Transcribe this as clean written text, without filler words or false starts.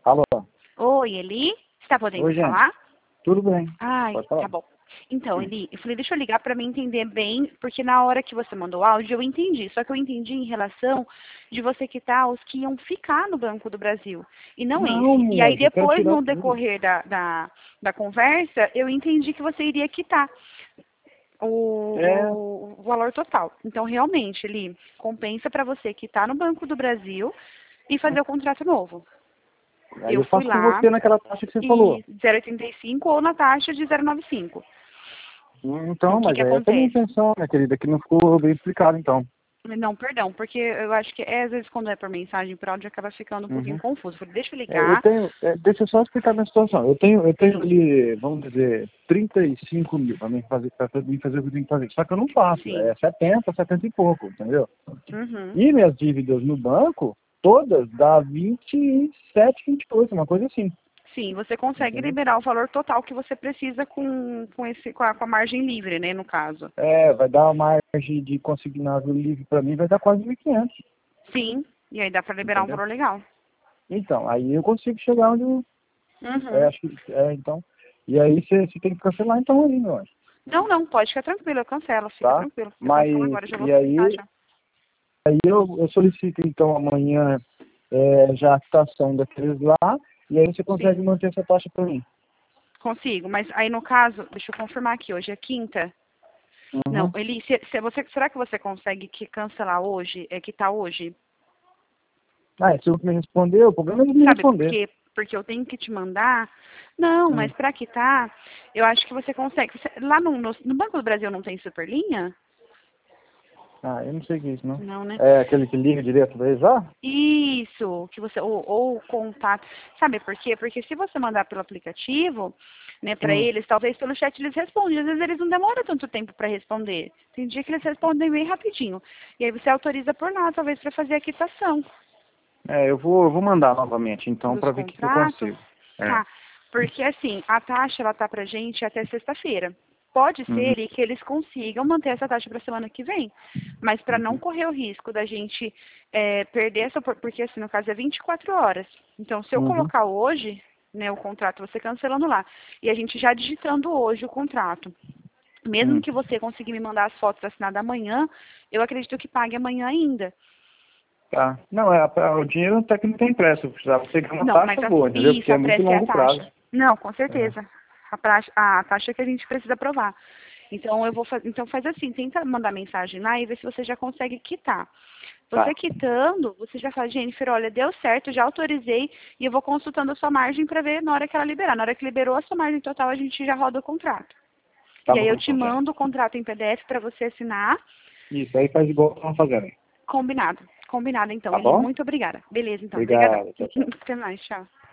Alô? Oi, Eli? Está podendo Oi, gente. falar? Tudo bem. Ai, Pode falar. tá bom. Então, Eli, eu falei, deixa eu ligar para me entender bem, porque na hora que você mandou o áudio eu entendi, só que eu entendi em relação de você quitar os que iam ficar no Banco do Brasil, e não Não, esse. E aí moleque, eu quero depois, tirar no tudo. decorrer da conversa, eu entendi que você iria quitar É, o valor total. Então, realmente, Eli, compensa para você quitar no Banco do Brasil e fazer o contrato novo. aí Eu eu fui faço com lá você naquela taxa que você falou. e 0,85 ou na taxa de 0,95. O Então, que mas que é essa a minha acontece? intenção, minha querida, que não ficou bem explicado, então. Não, perdão, porque eu acho que às vezes quando é por mensagem por áudio acaba ficando um pouquinho Uhum. confuso. Falei, deixa eu Eu ligar. tenho, deixa eu só explicar a minha situação. Eu tenho Sim, ali, vamos dizer, 35 mil para mim fazer, pra mim fazer o que eu tenho que fazer. Só que eu não faço, sim. é 70, 70 e pouco, entendeu? Uhum. E minhas dívidas no banco, todas dá 27, 28, uma coisa assim, Sim, você consegue entendeu? liberar o valor total que você precisa com a margem livre, né, no caso. É, vai dar uma margem de consignável livre para mim, vai dar quase 1.500, Sim, e aí dá para liberar um entendeu? valor legal. Então, aí eu consigo chegar onde Uhum. acho que, então, e aí você tem que cancelar então aí, meu anjo, Não, não, pode ficar tranquilo, eu cancelo, fica tá? tranquilo. Eu cancelo Mas, agora, já vou e solicitar aí, já. eu solicito então amanhã já a quitação daqueles lá, e aí você consegue Sim, manter essa taxa para mim. consigo, mas aí no caso, deixa eu confirmar aqui, hoje é quinta. Não, Uhum. Eli, será que você consegue cancelar hoje, quitar hoje? Ah, se você me responder, o problema é ele me Sabe por responder. quê? Porque eu tenho que te mandar. Não, Hum. mas para quitar, eu acho que você consegue. Lá no Banco do Brasil não tem superlinha? Ah, eu não sei o que é isso, não. Não, né? É aquele que liga direto para eles lá? Isso, que você, ou o contato. Sabe por quê? Porque se você mandar pelo aplicativo, né, para Hum. eles, talvez pelo chat eles respondem. Às vezes eles não demoram tanto tempo para responder. Tem dia que eles respondem bem rapidinho. E aí você autoriza por lá, talvez, para fazer a quitação Eu vou mandar novamente, então, dos para ver o que que eu contratos. consigo. É. Tá. Porque assim, a taxa ela tá pra gente até sexta-feira. Pode Uhum. ser que eles consigam manter essa taxa para semana que vem. Mas para não Uhum. correr o risco da gente perder essa, porque assim, no caso é 24 horas. Então, se eu Uhum. colocar hoje, né, o contrato, você cancelando lá, e a gente já digitando hoje o contrato, mesmo Hum. que você conseguir me mandar as fotos assinadas amanhã, eu acredito que pague amanhã ainda. Tá. Não, o dinheiro até que não tem pressa. Eu precisava pegar uma Não, mas taxa boa, entendeu? Porque isso, é a muito pressa é a longo prazo. taxa. Não, com É. certeza. A taxa que a gente precisa aprovar. Então eu vou então faz assim, tenta mandar mensagem lá e ver se você já consegue quitar. Você Tá. quitando, você já fala, Jennifer, olha, deu certo, já autorizei e eu vou consultando a sua margem para ver na hora que ela liberar. Na hora que liberou a sua margem total, a gente já roda o contrato. Tá E aí bom, eu te então, gente. mando o contrato em PDF para você assinar. Isso, aí faz igual que estão fazendo aí. Combinado. Combinado então, Tá Eli. bom? Muito obrigada. Beleza, então. Obrigadão. Obrigado. Tchau, tchau. Até mais, tchau.